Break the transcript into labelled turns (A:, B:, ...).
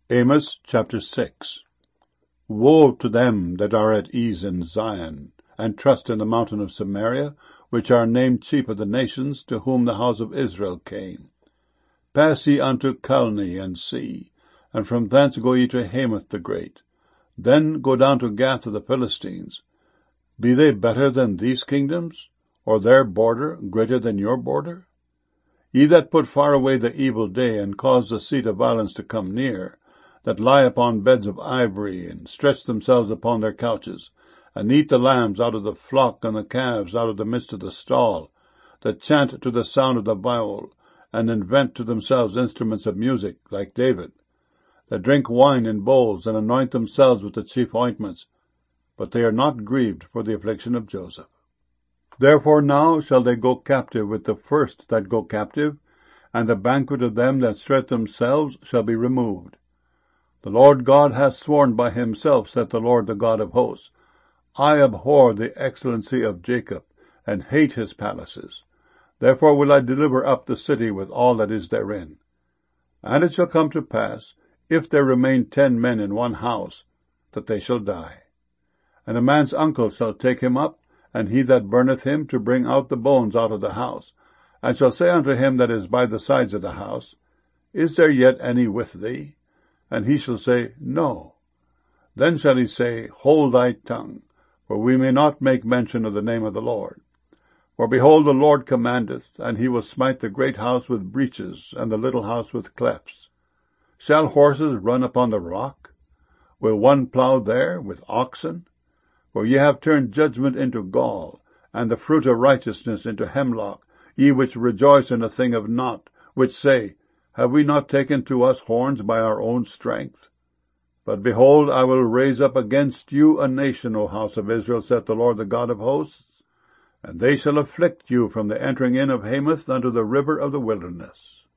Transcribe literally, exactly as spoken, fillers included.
A: Amos chapter six. Woe to them that are at ease in Zion, and trust in the mountain of Samaria, which are named chief of the nations, to whom the house of Israel came. Pass ye unto Calne, and see, and from thence go ye to Hamath the great. Then go down to Gath of the Philistines. Be they better than these kingdoms, or their border greater than your border? Ye that put far away the evil day, and cause the seat of violence to come near, that lie upon beds of ivory, and stretch themselves upon their couches, and eat the lambs out of the flock, and the calves out of the midst of the stall, that chant to the sound of the viol, and invent to themselves instruments of music, like David, that drink wine in bowls, and anoint themselves with the chief ointments, but they are not grieved for the affliction of Joseph. Therefore now shall they go captive with the first that go captive, and the banquet of them that stretch themselves shall be removed. The Lord God hath sworn by himself, saith the Lord, the God of hosts, I abhor the excellency of Jacob, and hate his palaces. Therefore will I deliver up the city with all that is therein. And it shall come to pass, if there remain ten men in one house, that they shall die. And a man's uncle shall take him up, and he that burneth him, to bring out the bones out of the house, and shall say unto him that is by the sides of the house, Is there yet any with thee? And he shall say, No. Then shall he say, Hold thy tongue, for we may not make mention of the name of the Lord. For behold, the Lord commandeth, and he will smite the great house with breaches, and the little house with clefts. Shall horses run upon the rock? Will one plow there with oxen? For ye have turned judgment into gall, and the fruit of righteousness into hemlock, ye which rejoice in a thing of naught, which say, Have we not taken to us horns by our own strength? But behold, I will raise up against you a nation, O house of Israel, saith the Lord, the God of hosts, and they shall afflict you from the entering in of Hamath unto the river of the wilderness.